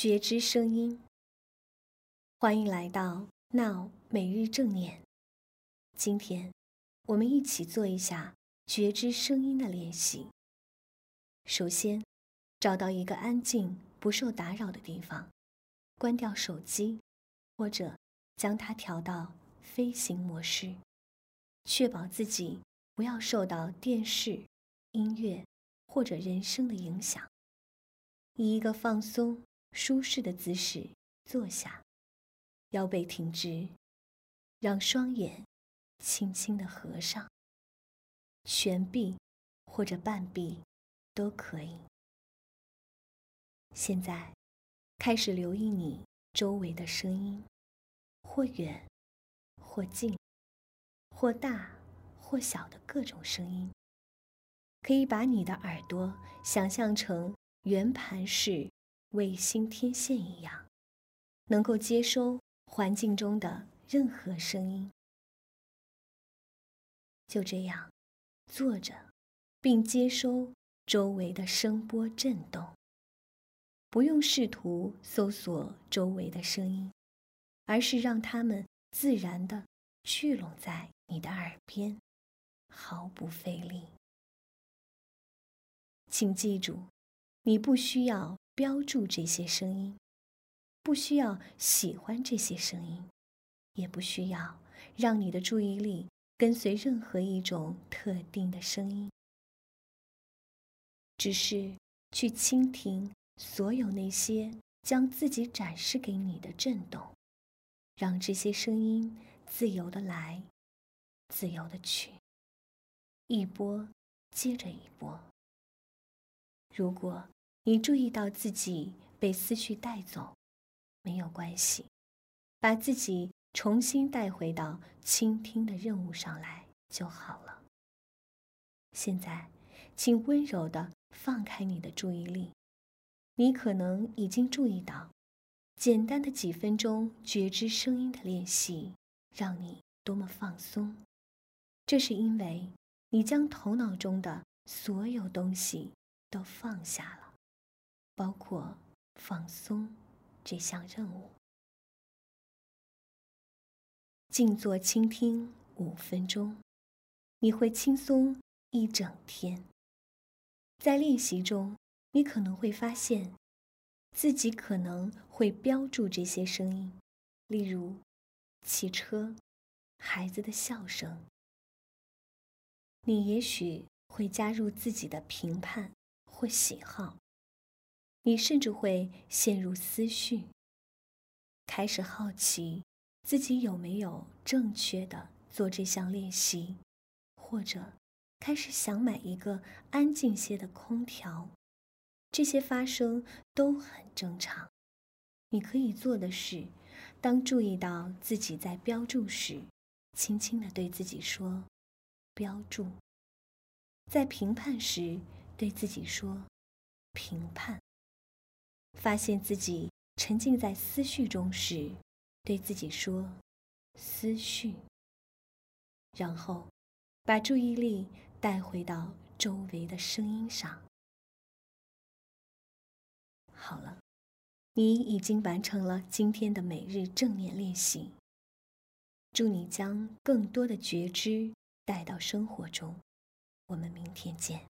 觉知声音。欢迎来到 Now 每日正念。今天我们一起做一下觉知声音的练习。首先，找到一个安静、不受打扰的地方，关掉手机，或者将它调到飞行模式，确保自己不要受到电视、音乐或者人声的影响。以一个放松、舒适的姿势坐下，腰背挺直，让双眼轻轻地合上，全闭或者半闭都可以。现在开始留意你周围的声音，或远或近，或大或小的各种声音。可以把你的耳朵想象成圆盘式卫星天线一样，能够接收环境中的任何声音。就这样坐着，并接收周围的声波震动，不用试图搜索周围的声音，而是让它们自然地聚拢在你的耳边，毫不费力。请记住，你不需要标注这些声音，不需要喜欢这些声音，也不需要让你的注意力跟随任何一种特定的声音，只是去倾听所有那些将自己展示给你的震动，让这些声音自由地来，自由地去，一波接着一波。如果你注意到自己被思绪带走，没有关系，把自己重新带回到倾听的任务上来就好了。现在，请温柔地放开你的注意力。你可能已经注意到，简单的几分钟觉知声音的练习，让你多么放松。这是因为你将头脑中的所有东西都放下了，包括放松这项任务。静坐倾听5分钟，你会轻松一整天。在练习中，你可能会发现自己可能会标注这些声音，例如汽车、孩子的笑声。你也许会加入自己的评判或喜好，你甚至会陷入思绪，开始好奇自己有没有正确地做这项练习，或者开始想买一个安静些的空调。这些发生都很正常。你可以做的是，当注意到自己在标注时，轻轻地对自己说标注；在评判时，对自己说评判；发现自己沉浸在思绪中时，对自己说思绪。然后把注意力带回到周围的声音上。好了，你已经完成了今天的每日正念练习。祝你将更多的觉知带到生活中。我们明天见。